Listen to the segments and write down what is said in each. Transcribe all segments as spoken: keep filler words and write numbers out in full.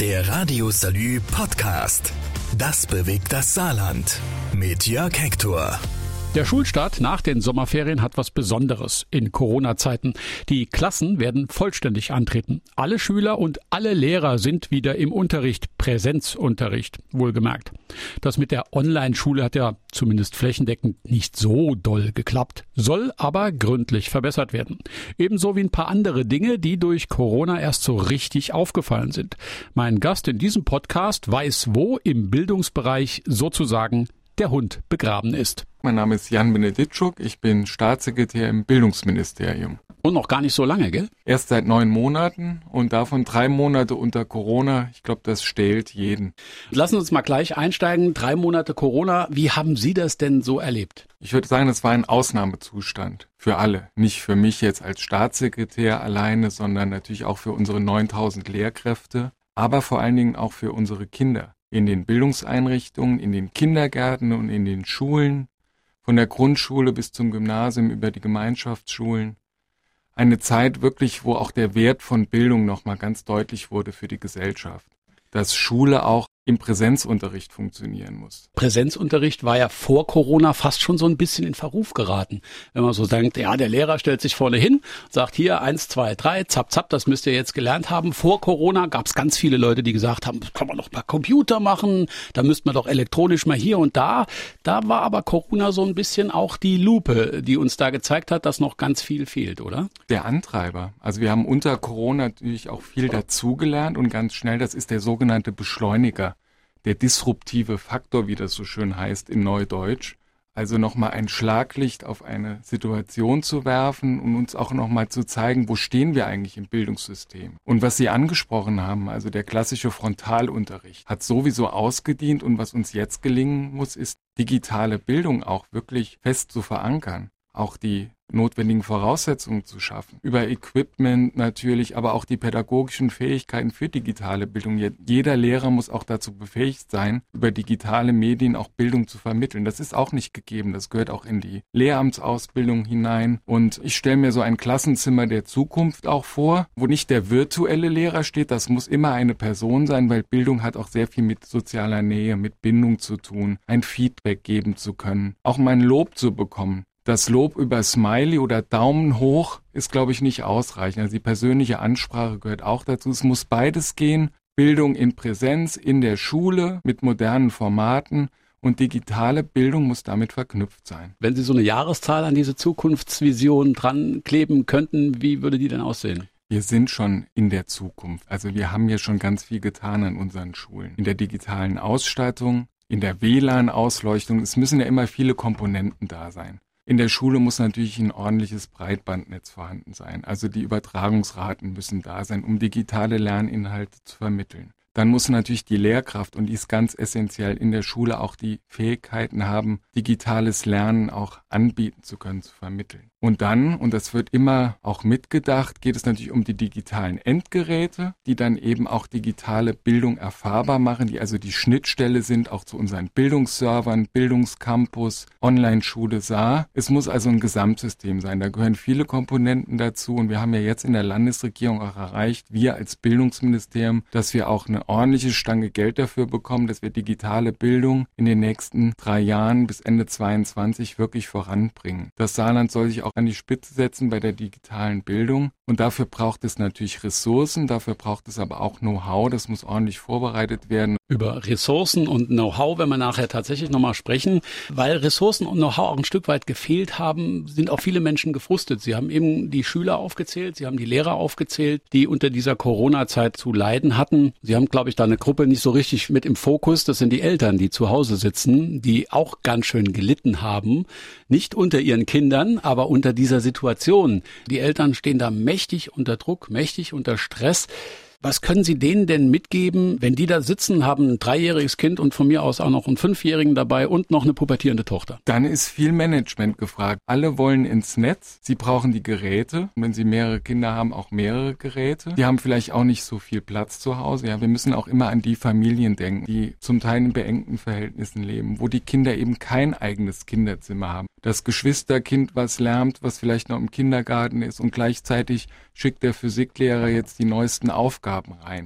Der Radio Salü Podcast. Das bewegt das Saarland. Mit Jörg Hector. Der Schulstart nach den Sommerferien hat was Besonderes in Corona-Zeiten. Die Klassen werden vollständig antreten. Alle Schüler und alle Lehrer sind wieder im Unterricht, Präsenzunterricht, wohlgemerkt. Das mit der Online-Schule hat ja zumindest flächendeckend nicht so doll geklappt, soll aber gründlich verbessert werden. Ebenso wie ein paar andere Dinge, die durch Corona erst so richtig aufgefallen sind. Mein Gast in diesem Podcast weiß, wo im Bildungsbereich sozusagen der Hund begraben ist. Mein Name ist Jan Beneditschuk, ich bin Staatssekretär im Bildungsministerium. Und noch gar nicht so lange, gell? Erst seit neun Monaten und davon drei Monate unter Corona. Ich glaube, das stählt jeden. Lassen Sie uns mal gleich einsteigen. Drei Monate Corona. Wie haben Sie das denn so erlebt? Ich würde sagen, es war ein Ausnahmezustand für alle. Nicht für mich jetzt als Staatssekretär alleine, sondern natürlich auch für unsere neuntausend Lehrkräfte, aber vor allen Dingen auch für unsere Kinder. In den Bildungseinrichtungen, in den Kindergärten und in den Schulen, von der Grundschule bis zum Gymnasium über die Gemeinschaftsschulen. Eine Zeit wirklich, wo auch der Wert von Bildung nochmal ganz deutlich wurde für die Gesellschaft. Dass Schule auch im Präsenzunterricht funktionieren muss. Präsenzunterricht war ja vor Corona fast schon so ein bisschen in Verruf geraten. Wenn man so denkt, ja, der Lehrer stellt sich vorne hin, sagt hier eins, zwei, drei, zapp, zapp, das müsst ihr jetzt gelernt haben. Vor Corona gab es ganz viele Leute, die gesagt haben, das kann man doch per Computer machen, da müsste man doch elektronisch mal hier und da. Da war aber Corona so ein bisschen auch die Lupe, die uns da gezeigt hat, dass noch ganz viel fehlt, oder? Der Antreiber. Also wir haben unter Corona natürlich auch viel dazugelernt und ganz schnell, das ist der sogenannte Beschleuniger. Der disruptive Faktor, wie das so schön heißt in Neudeutsch. Also nochmal ein Schlaglicht auf eine Situation zu werfen und uns auch nochmal zu zeigen, wo stehen wir eigentlich im Bildungssystem. Und was Sie angesprochen haben, also der klassische Frontalunterricht, hat sowieso ausgedient und was uns jetzt gelingen muss, ist digitale Bildung auch wirklich fest zu verankern. Auch die notwendigen Voraussetzungen zu schaffen. Über Equipment natürlich, aber auch die pädagogischen Fähigkeiten für digitale Bildung. Jeder Lehrer muss auch dazu befähigt sein, über digitale Medien auch Bildung zu vermitteln. Das ist auch nicht gegeben. Das gehört auch in die Lehramtsausbildung hinein. Und ich stelle mir so ein Klassenzimmer der Zukunft auch vor, wo nicht der virtuelle Lehrer steht. Das muss immer eine Person sein, weil Bildung hat auch sehr viel mit sozialer Nähe, mit Bindung zu tun, ein Feedback geben zu können, auch mal ein Lob zu bekommen. Das Lob über Smiley oder Daumen hoch ist, glaube ich, nicht ausreichend. Also die persönliche Ansprache gehört auch dazu. Es muss beides gehen. Bildung in Präsenz, in der Schule, mit modernen Formaten. Und digitale Bildung muss damit verknüpft sein. Wenn Sie so eine Jahreszahl an diese Zukunftsvision dran kleben könnten, wie würde die denn aussehen? Wir sind schon in der Zukunft. Also wir haben ja schon ganz viel getan an unseren Schulen. In der digitalen Ausstattung, in der W L A N-Ausleuchtung. Es müssen ja immer viele Komponenten da sein. In der Schule muss natürlich ein ordentliches Breitbandnetz vorhanden sein. Also die Übertragungsraten müssen da sein, um digitale Lerninhalte zu vermitteln. Dann muss natürlich die Lehrkraft, und die ist ganz essentiell in der Schule, auch die Fähigkeiten haben, digitales Lernen auch anbieten zu können, zu vermitteln. Und dann, und das wird immer auch mitgedacht, geht es natürlich um die digitalen Endgeräte, die dann eben auch digitale Bildung erfahrbar machen, die also die Schnittstelle sind, auch zu unseren Bildungsservern, Bildungscampus, Online-Schule Saar. Es muss also ein Gesamtsystem sein. Da gehören viele Komponenten dazu. Und wir haben ja jetzt in der Landesregierung auch erreicht, wir als Bildungsministerium, dass wir auch eine ordentliche Stange Geld dafür bekommen, dass wir digitale Bildung in den nächsten drei Jahren bis Ende zweiundzwanzig wirklich voranbringen. Das Saarland soll sich auch an die Spitze setzen bei der digitalen Bildung. Und dafür braucht es natürlich Ressourcen, dafür braucht es aber auch Know-how, das muss ordentlich vorbereitet werden. Über Ressourcen und Know-how, wenn wir nachher tatsächlich nochmal sprechen, weil Ressourcen und Know-how auch ein Stück weit gefehlt haben, sind auch viele Menschen gefrustet. Sie haben eben die Schüler aufgezählt, Sie haben die Lehrer aufgezählt, die unter dieser Corona-Zeit zu leiden hatten. Sie haben, glaube ich, da eine Gruppe nicht so richtig mit im Fokus. Das sind die Eltern, die zu Hause sitzen, die auch ganz schön gelitten haben. Nicht unter ihren Kindern, aber unter dieser Situation. Die Eltern stehen da mächtig unter Druck, mächtig unter Stress. Was können Sie denen denn mitgeben, wenn die da sitzen, haben ein dreijähriges Kind und von mir aus auch noch einen Fünfjährigen dabei und noch eine pubertierende Tochter? Dann ist viel Management gefragt. Alle wollen ins Netz, sie brauchen die Geräte. Wenn sie mehrere Kinder haben, auch mehrere Geräte. Die haben vielleicht auch nicht so viel Platz zu Hause. Ja, wir müssen auch immer an die Familien denken, die zum Teil in beengten Verhältnissen leben, wo die Kinder eben kein eigenes Kinderzimmer haben. Das Geschwisterkind, was lernt, was vielleicht noch im Kindergarten ist und gleichzeitig schickt der Physiklehrer jetzt die neuesten Aufgaben rein, ja.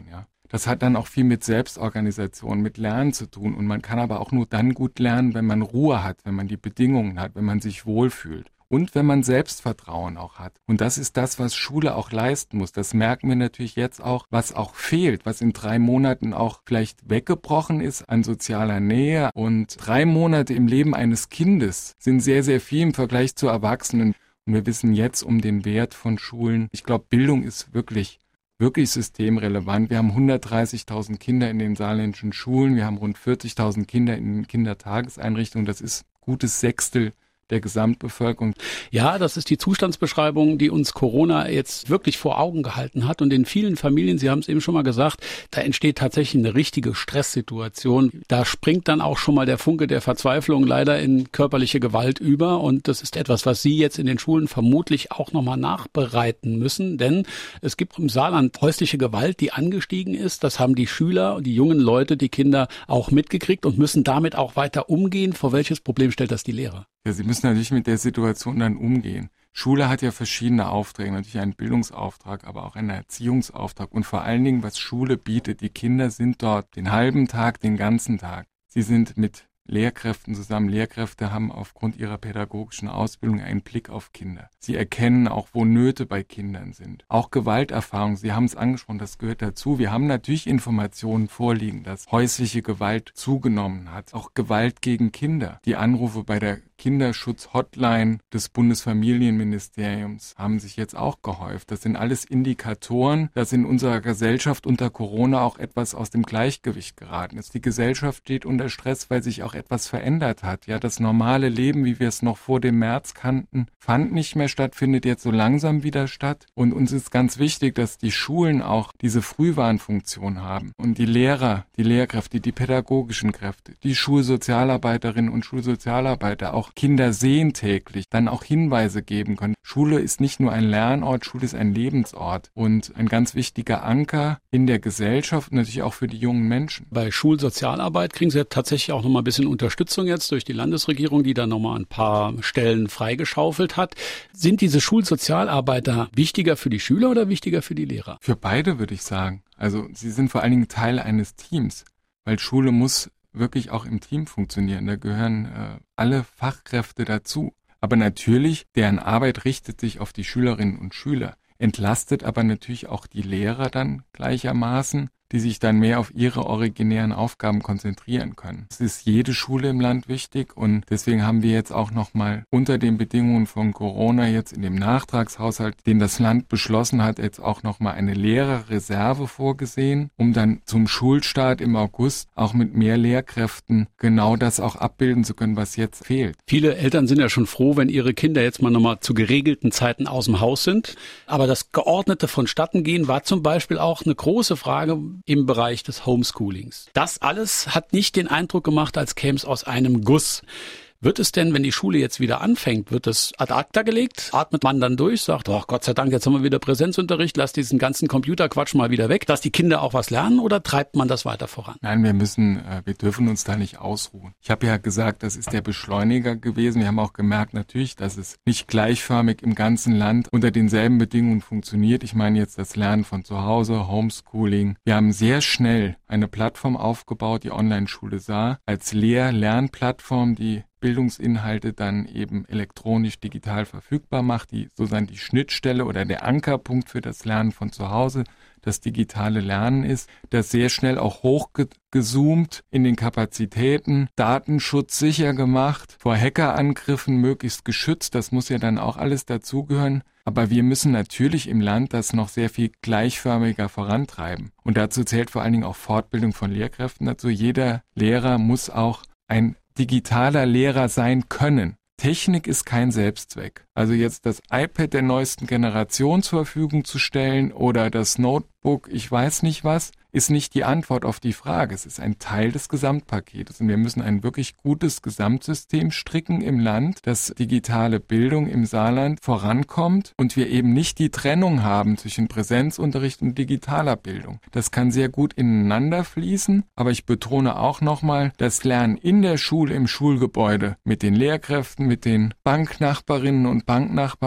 Das hat dann auch viel mit Selbstorganisation, mit Lernen zu tun. Und man kann aber auch nur dann gut lernen, wenn man Ruhe hat, wenn man die Bedingungen hat, wenn man sich wohlfühlt. Und wenn man Selbstvertrauen auch hat. Und das ist das, was Schule auch leisten muss. Das merken wir natürlich jetzt auch, was auch fehlt, was in drei Monaten auch vielleicht weggebrochen ist an sozialer Nähe. Und drei Monate im Leben eines Kindes sind sehr, sehr viel im Vergleich zu Erwachsenen. Und wir wissen jetzt um den Wert von Schulen. Ich glaube, Bildung ist wirklich wirklich systemrelevant. Wir haben hundertdreißigtausend Kinder in den saarländischen Schulen, wir haben rund vierzigtausend Kinder in Kindertageseinrichtungen, das ist gutes Sechstel der Gesamtbevölkerung. Ja, das ist die Zustandsbeschreibung, die uns Corona jetzt wirklich vor Augen gehalten hat. Und in vielen Familien, Sie haben es eben schon mal gesagt, da entsteht tatsächlich eine richtige Stresssituation. Da springt dann auch schon mal der Funke der Verzweiflung leider in körperliche Gewalt über. Und das ist etwas, was Sie jetzt in den Schulen vermutlich auch nochmal nachbereiten müssen. Denn es gibt im Saarland häusliche Gewalt, die angestiegen ist. Das haben die Schüler, die jungen Leute, die Kinder auch mitgekriegt und müssen damit auch weiter umgehen. Vor welches Problem stellt das die Lehrer? Ja, sie müssen natürlich mit der Situation dann umgehen. Schule hat ja verschiedene Aufträge, natürlich einen Bildungsauftrag, aber auch einen Erziehungsauftrag. Und vor allen Dingen, was Schule bietet, die Kinder sind dort den halben Tag, den ganzen Tag. Sie sind mit Lehrkräften zusammen. Lehrkräfte haben aufgrund ihrer pädagogischen Ausbildung einen Blick auf Kinder. Sie erkennen auch, wo Nöte bei Kindern sind. Auch Gewalterfahrung, Sie haben es angesprochen, das gehört dazu. Wir haben natürlich Informationen vorliegen, dass häusliche Gewalt zugenommen hat. Auch Gewalt gegen Kinder. Die Anrufe bei der Kinderschutz-Hotline des Bundesfamilienministeriums haben sich jetzt auch gehäuft. Das sind alles Indikatoren, dass in unserer Gesellschaft unter Corona auch etwas aus dem Gleichgewicht geraten ist. Die Gesellschaft steht unter Stress, weil sich auch etwas verändert hat. Ja, das normale Leben, wie wir es noch vor dem März kannten, fand nicht mehr statt, findet jetzt so langsam wieder statt. Und uns ist ganz wichtig, dass die Schulen auch diese Frühwarnfunktion haben. Und die Lehrer, die Lehrkräfte, die pädagogischen Kräfte, die Schulsozialarbeiterinnen und Schulsozialarbeiter auch Kinder sehen täglich, dann auch Hinweise geben können. Schule ist nicht nur ein Lernort, Schule ist ein Lebensort und ein ganz wichtiger Anker in der Gesellschaft und natürlich auch für die jungen Menschen. Bei Schulsozialarbeit kriegen Sie ja tatsächlich auch nochmal ein bisschen Unterstützung jetzt durch die Landesregierung, die da nochmal ein paar Stellen freigeschaufelt hat. Sind diese Schulsozialarbeiter wichtiger für die Schüler oder wichtiger für die Lehrer? Für beide würde ich sagen. Also sie sind vor allen Dingen Teil eines Teams, weil Schule muss wirklich auch im Team funktionieren. Da gehören äh, alle Fachkräfte dazu. Aber natürlich, deren Arbeit richtet sich auf die Schülerinnen und Schüler, entlastet aber natürlich auch die Lehrer dann gleichermaßen, die sich dann mehr auf ihre originären Aufgaben konzentrieren können. Es ist jede Schule im Land wichtig und deswegen haben wir jetzt auch nochmal unter den Bedingungen von Corona jetzt in dem Nachtragshaushalt, den das Land beschlossen hat, jetzt auch nochmal eine Lehrerreserve vorgesehen, um dann zum Schulstart im August auch mit mehr Lehrkräften genau das auch abbilden zu können, was jetzt fehlt. Viele Eltern sind ja schon froh, wenn ihre Kinder jetzt mal nochmal zu geregelten Zeiten aus dem Haus sind. Aber das geordnete Vonstattengehen war zum Beispiel auch eine große Frage im Bereich des Homeschoolings. Das alles hat nicht den Eindruck gemacht, als käme es aus einem Guss. Wird es denn, wenn die Schule jetzt wieder anfängt, wird es ad acta gelegt? Atmet man dann durch, sagt, oh Gott sei Dank, jetzt haben wir wieder Präsenzunterricht, lass diesen ganzen Computerquatsch mal wieder weg, dass die Kinder auch was lernen, oder treibt man das weiter voran? Nein, wir müssen, wir dürfen uns da nicht ausruhen. Ich habe ja gesagt, das ist der Beschleuniger gewesen. Wir haben auch gemerkt natürlich, dass es nicht gleichförmig im ganzen Land unter denselben Bedingungen funktioniert. Ich meine jetzt das Lernen von zu Hause, Homeschooling. Wir haben sehr schnell eine Plattform aufgebaut, die Online-Schule Saar, als Lehr-Lernplattform, die Bildungsinhalte dann eben elektronisch digital verfügbar macht, die sozusagen die Schnittstelle oder der Ankerpunkt für das Lernen von zu Hause, das digitale Lernen ist, das sehr schnell auch hochgezoomt in den Kapazitäten, Datenschutz sicher gemacht, vor Hackerangriffen möglichst geschützt, das muss ja dann auch alles dazugehören. Aber wir müssen natürlich im Land das noch sehr viel gleichförmiger vorantreiben. Und dazu zählt vor allen Dingen auch Fortbildung von Lehrkräften dazu. Jeder Lehrer muss auch ein digitaler Lehrer sein können. Technik ist kein Selbstzweck. Also jetzt das iPad der neuesten Generation zur Verfügung zu stellen oder das Notebook, ich weiß nicht was, ist nicht die Antwort auf die Frage. Es ist ein Teil des Gesamtpaketes und wir müssen ein wirklich gutes Gesamtsystem stricken im Land, dass digitale Bildung im Saarland vorankommt und wir eben nicht die Trennung haben zwischen Präsenzunterricht und digitaler Bildung. Das kann sehr gut ineinander fließen, aber ich betone auch nochmal, das Lernen in der Schule, im Schulgebäude mit den Lehrkräften, mit den Banknachbarinnen und Banknachbarn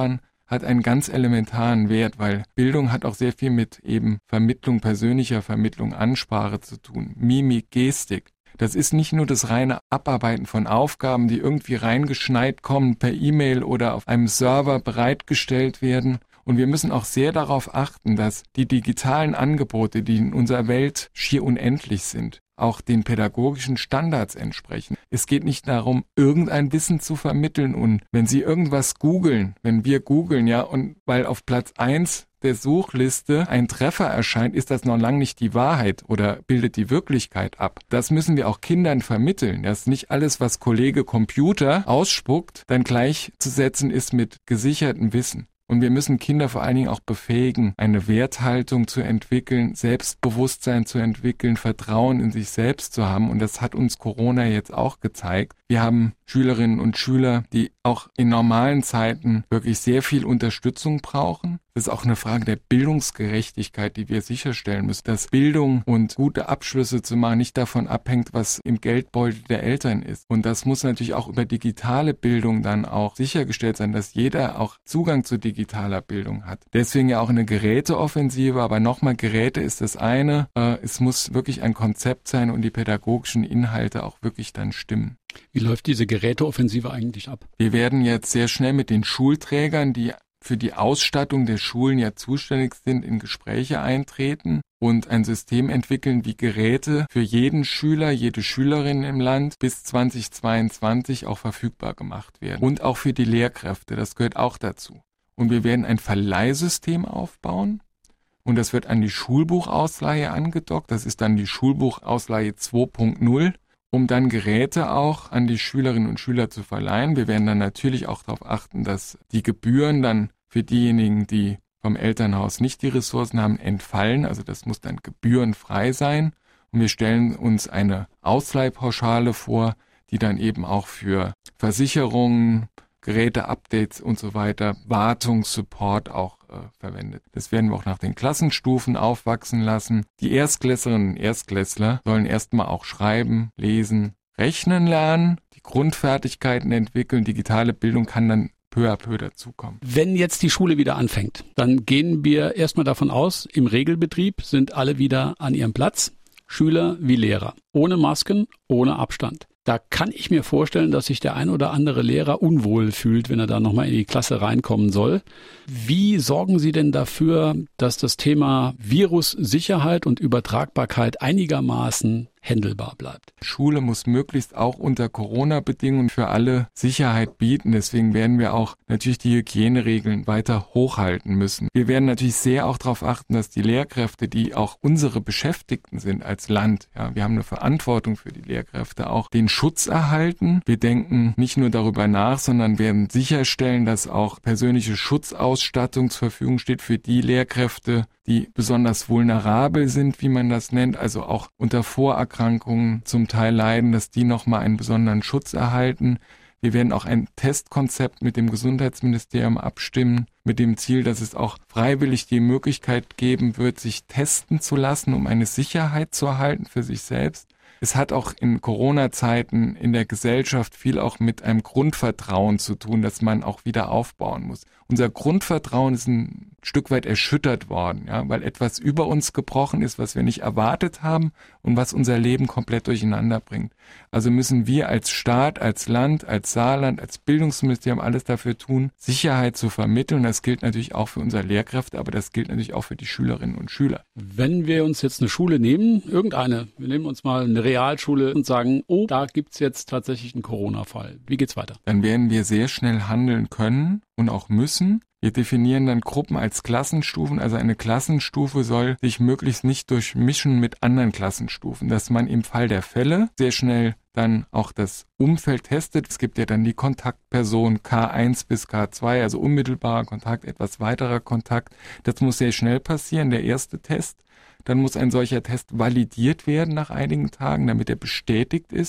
hat einen ganz elementaren Wert, weil Bildung hat auch sehr viel mit eben Vermittlung, persönlicher Vermittlung, Ansprache zu tun, Mimik, Gestik. Das ist nicht nur das reine Abarbeiten von Aufgaben, die irgendwie reingeschneit kommen, per E-Mail oder auf einem Server bereitgestellt werden. Und wir müssen auch sehr darauf achten, dass die digitalen Angebote, die in unserer Welt schier unendlich sind, auch den pädagogischen Standards entsprechen. Es geht nicht darum, irgendein Wissen zu vermitteln. Und wenn Sie irgendwas googeln, wenn wir googeln, ja, und weil auf Platz eins der Suchliste ein Treffer erscheint, ist das noch lange nicht die Wahrheit oder bildet die Wirklichkeit ab. Das müssen wir auch Kindern vermitteln, dass nicht alles, was Kollege Computer ausspuckt, dann gleichzusetzen ist mit gesichertem Wissen. Und wir müssen Kinder vor allen Dingen auch befähigen, eine Werthaltung zu entwickeln, Selbstbewusstsein zu entwickeln, Vertrauen in sich selbst zu haben. Und das hat uns Corona jetzt auch gezeigt. Wir haben Schülerinnen und Schüler, die auch in normalen Zeiten wirklich sehr viel Unterstützung brauchen. Das ist auch eine Frage der Bildungsgerechtigkeit, die wir sicherstellen müssen, dass Bildung und gute Abschlüsse zu machen nicht davon abhängt, was im Geldbeutel der Eltern ist. Und das muss natürlich auch über digitale Bildung dann auch sichergestellt sein, dass jeder auch Zugang zu digitaler Bildung hat. Deswegen ja auch eine Geräteoffensive, aber nochmal, Geräte ist das eine. Es muss wirklich ein Konzept sein und die pädagogischen Inhalte auch wirklich dann stimmen. Wie läuft diese Geräteoffensive eigentlich ab? Wir werden jetzt sehr schnell mit den Schulträgern, die für die Ausstattung der Schulen ja zuständig sind, in Gespräche eintreten und ein System entwickeln, wie Geräte für jeden Schüler, jede Schülerin im Land bis zweitausendzweiundzwanzig auch verfügbar gemacht werden. Und auch für die Lehrkräfte, das gehört auch dazu. Und wir werden ein Verleihsystem aufbauen. Und das wird an die Schulbuchausleihe angedockt. Das ist dann die Schulbuchausleihe zwei Punkt null. Um dann Geräte auch an die Schülerinnen und Schüler zu verleihen. Wir werden dann natürlich auch darauf achten, dass die Gebühren dann für diejenigen, die vom Elternhaus nicht die Ressourcen haben, entfallen. Also das muss dann gebührenfrei sein. Und wir stellen uns eine Ausleihpauschale vor, die dann eben auch für Versicherungen, Geräte-Updates und so weiter, Wartungssupport auch äh, verwendet. Das werden wir auch nach den Klassenstufen aufwachsen lassen. Die Erstklässlerinnen und Erstklässler sollen erstmal auch schreiben, lesen, rechnen lernen, die Grundfertigkeiten entwickeln. Digitale Bildung kann dann peu à peu dazukommen. Wenn jetzt die Schule wieder anfängt, dann gehen wir erstmal davon aus, im Regelbetrieb sind alle wieder an ihrem Platz, Schüler wie Lehrer, ohne Masken, ohne Abstand. Da kann ich mir vorstellen, dass sich der ein oder andere Lehrer unwohl fühlt, wenn er da nochmal in die Klasse reinkommen soll. Wie sorgen Sie denn dafür, dass das Thema Virussicherheit und Übertragbarkeit einigermaßen händelbar bleibt? Schule muss möglichst auch unter Corona-Bedingungen für alle Sicherheit bieten. Deswegen werden wir auch natürlich die Hygieneregeln weiter hochhalten müssen. Wir werden natürlich sehr auch darauf achten, dass die Lehrkräfte, die auch unsere Beschäftigten sind als Land, ja, wir haben eine Verantwortung für die Lehrkräfte, auch den Schutz erhalten. Wir denken nicht nur darüber nach, sondern werden sicherstellen, dass auch persönliche Schutzausstattung zur Verfügung steht für die Lehrkräfte, die besonders vulnerabel sind, wie man das nennt, also auch unter Vorerkrankungen zum Teil leiden, dass die nochmal einen besonderen Schutz erhalten. Wir werden auch ein Testkonzept mit dem Gesundheitsministerium abstimmen, mit dem Ziel, dass es auch freiwillig die Möglichkeit geben wird, sich testen zu lassen, um eine Sicherheit zu erhalten für sich selbst. Es hat auch in Corona-Zeiten in der Gesellschaft viel auch mit einem Grundvertrauen zu tun, das man auch wieder aufbauen muss. Unser Grundvertrauen ist ein Stück weit erschüttert worden, ja, weil etwas über uns gebrochen ist, was wir nicht erwartet haben und was unser Leben komplett durcheinander bringt. Also müssen wir als Staat, als Land, als Saarland, als Bildungsministerium alles dafür tun, Sicherheit zu vermitteln. Das gilt natürlich auch für unsere Lehrkräfte, aber das gilt natürlich auch für die Schülerinnen und Schüler. Wenn wir uns jetzt eine Schule nehmen, irgendeine, wir nehmen uns mal eine Realschule und sagen, oh, da gibt's jetzt tatsächlich einen Corona-Fall. Wie geht's weiter? Dann werden wir sehr schnell handeln können und auch müssen. Wir definieren dann Gruppen als Klassenstufen, also eine Klassenstufe soll sich möglichst nicht durchmischen mit anderen Klassenstufen, dass man im Fall der Fälle sehr schnell dann auch das Umfeld testet. Es gibt ja dann die Kontaktperson K eins bis K zwei, also unmittelbarer Kontakt, etwas weiterer Kontakt. Das muss sehr schnell passieren, der erste Test. Dann muss ein solcher Test validiert werden nach einigen Tagen, damit er bestätigt ist.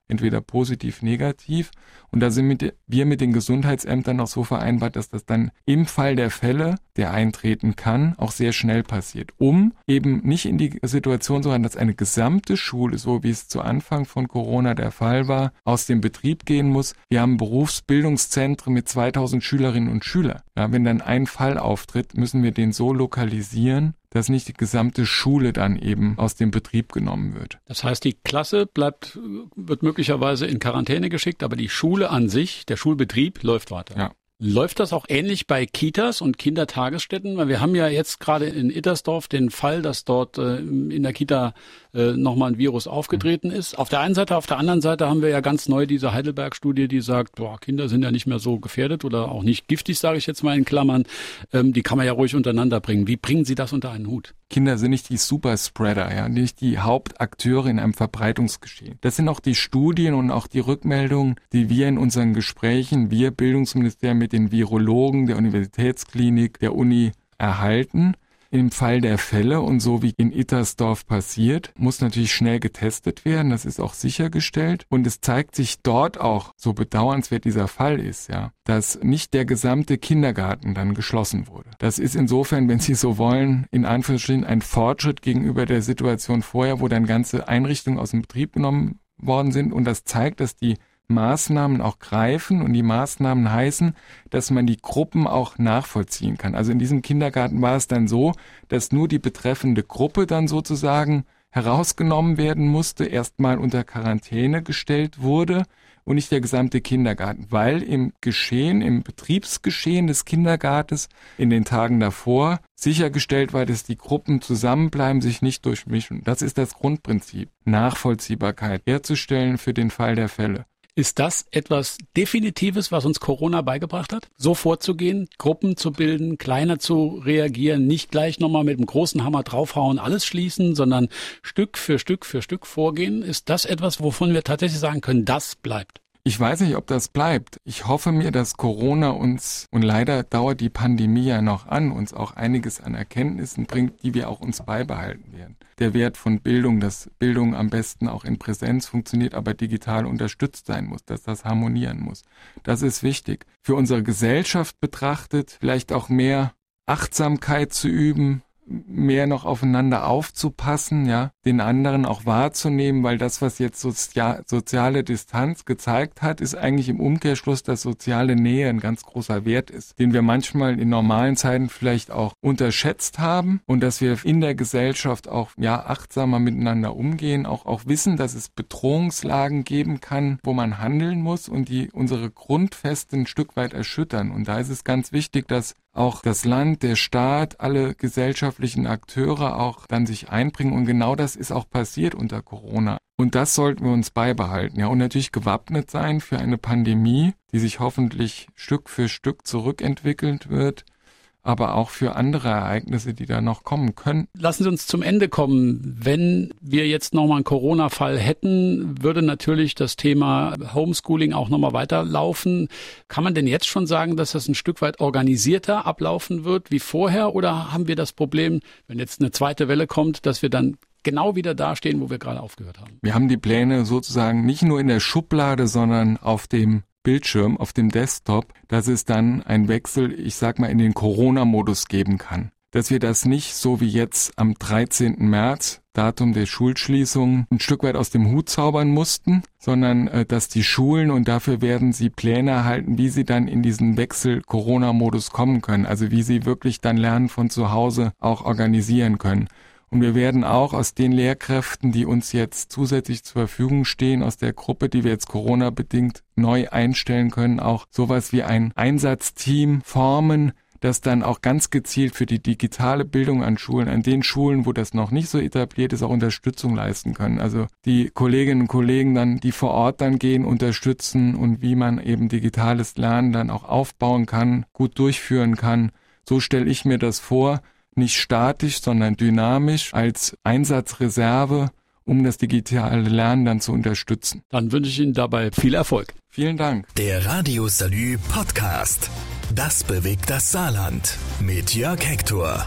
entweder positiv, negativ. Und da sind wir mit den Gesundheitsämtern auch so vereinbart, dass das dann im Fall der Fälle, der eintreten kann, auch sehr schnell passiert, um eben nicht in die Situation zu haben, dass eine gesamte Schule, so wie es zu Anfang von Corona der Fall war, aus dem Betrieb gehen muss. Wir haben Berufsbildungszentren mit zweitausend Schülerinnen und Schülern. Ja, wenn dann ein Fall auftritt, müssen wir den so lokalisieren, dass nicht die gesamte Schule dann eben aus dem Betrieb genommen wird. Das heißt, die Klasse bleibt, wird möglicherweise in Quarantäne geschickt, aber die Schule an sich, der Schulbetrieb läuft weiter. Ja. Läuft das auch ähnlich bei Kitas und Kindertagesstätten? Weil wir haben ja jetzt gerade in Ittersdorf den Fall, dass dort äh, in der Kita äh, nochmal ein Virus aufgetreten ist. Auf der einen Seite, auf der anderen Seite haben wir ja ganz neu diese Heidelberg-Studie, die sagt, boah, Kinder sind ja nicht mehr so gefährdet oder auch nicht giftig, sage ich jetzt mal in Klammern. Ähm, die kann man ja ruhig untereinander bringen. Wie bringen Sie das unter einen Hut? Kinder sind nicht die Superspreader, ja, nicht die Hauptakteure in einem Verbreitungsgeschehen. Das sind auch die Studien und auch die Rückmeldungen, die wir in unseren Gesprächen, wir Bildungsministerium mit den Virologen der Universitätsklinik, der Uni erhalten. Im Fall der Fälle und so wie in Ittersdorf passiert, muss natürlich schnell getestet werden. Das ist auch sichergestellt. Und es zeigt sich dort auch, so bedauernswert dieser Fall ist, ja, dass nicht der gesamte Kindergarten dann geschlossen wurde. Das ist insofern, wenn Sie so wollen, in Anführungsstrichen ein Fortschritt gegenüber der Situation vorher, wo dann ganze Einrichtungen aus dem Betrieb genommen worden sind. Und das zeigt, dass die Maßnahmen auch greifen und die Maßnahmen heißen, dass man die Gruppen auch nachvollziehen kann. Also in diesem Kindergarten war es dann so, dass nur die betreffende Gruppe dann sozusagen herausgenommen werden musste, erstmal unter Quarantäne gestellt wurde und nicht der gesamte Kindergarten, weil im Geschehen, im Betriebsgeschehen des Kindergartens in den Tagen davor sichergestellt war, dass die Gruppen zusammenbleiben, sich nicht durchmischen. Das ist das Grundprinzip, Nachvollziehbarkeit herzustellen für den Fall der Fälle. Ist das etwas Definitives, was uns Corona beigebracht hat? So vorzugehen, Gruppen zu bilden, kleiner zu reagieren, nicht gleich nochmal mit dem großen Hammer draufhauen, alles schließen, sondern Stück für Stück für Stück vorgehen. Ist das etwas, wovon wir tatsächlich sagen können, das bleibt? Ich weiß nicht, ob das bleibt. Ich hoffe mir, dass Corona uns, und leider dauert die Pandemie ja noch an, uns auch einiges an Erkenntnissen bringt, die wir auch uns beibehalten werden. Der Wert von Bildung, dass Bildung am besten auch in Präsenz funktioniert, aber digital unterstützt sein muss, dass das harmonieren muss. Das ist wichtig. Für unsere Gesellschaft betrachtet, vielleicht auch mehr Achtsamkeit zu üben, mehr noch aufeinander aufzupassen, ja, den anderen auch wahrzunehmen, weil das, was jetzt sozial, soziale Distanz gezeigt hat, ist eigentlich im Umkehrschluss, dass soziale Nähe ein ganz großer Wert ist, den wir manchmal in normalen Zeiten vielleicht auch unterschätzt haben und dass wir in der Gesellschaft auch, ja, achtsamer miteinander umgehen, auch, auch wissen, dass es Bedrohungslagen geben kann, wo man handeln muss und die unsere Grundfeste ein Stück weit erschüttern. Und da ist es ganz wichtig, dass auch das Land, der Staat, alle gesellschaftlichen Akteure auch dann sich einbringen. Und genau das ist auch passiert unter Corona. Und das sollten wir uns beibehalten. Ja, und natürlich gewappnet sein für eine Pandemie, die sich hoffentlich Stück für Stück zurückentwickelt wird, aber auch für andere Ereignisse, die da noch kommen können. Lassen Sie uns zum Ende kommen. Wenn wir jetzt nochmal einen Corona-Fall hätten, würde natürlich das Thema Homeschooling auch nochmal weiterlaufen. Kann man denn jetzt schon sagen, dass das ein Stück weit organisierter ablaufen wird wie vorher? Oder haben wir das Problem, wenn jetzt eine zweite Welle kommt, dass wir dann genau wieder dastehen, wo wir gerade aufgehört haben? Wir haben die Pläne sozusagen nicht nur in der Schublade, sondern auf dem Bildschirm, auf dem Desktop, dass es dann einen Wechsel, ich sag mal, in den Corona-Modus geben kann. Dass wir das nicht so wie jetzt am dreizehnten März, Datum der Schulschließung, ein Stück weit aus dem Hut zaubern mussten, sondern äh, dass die Schulen, und dafür werden sie Pläne erhalten, wie sie dann in diesen Wechsel-Corona-Modus kommen können. Also wie sie wirklich dann Lernen von zu Hause auch organisieren können. Und wir werden auch aus den Lehrkräften, die uns jetzt zusätzlich zur Verfügung stehen, aus der Gruppe, die wir jetzt Corona-bedingt neu einstellen können, auch sowas wie ein Einsatzteam formen, das dann auch ganz gezielt für die digitale Bildung an Schulen, an den Schulen, wo das noch nicht so etabliert ist, auch Unterstützung leisten können. Also die Kolleginnen und Kollegen dann, die vor Ort dann gehen, unterstützen und wie man eben digitales Lernen dann auch aufbauen kann, gut durchführen kann. So stelle ich mir das vor. Nicht statisch, sondern dynamisch als Einsatzreserve, um das digitale Lernen dann zu unterstützen. Dann wünsche ich Ihnen dabei viel Erfolg. Vielen Dank. Der Radio Salü Podcast. Das bewegt das Saarland. Mit Jörg Hector.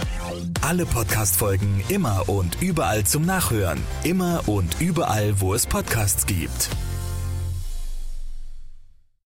Alle Podcast-Folgen immer und überall zum Nachhören. Immer und überall, wo es Podcasts gibt.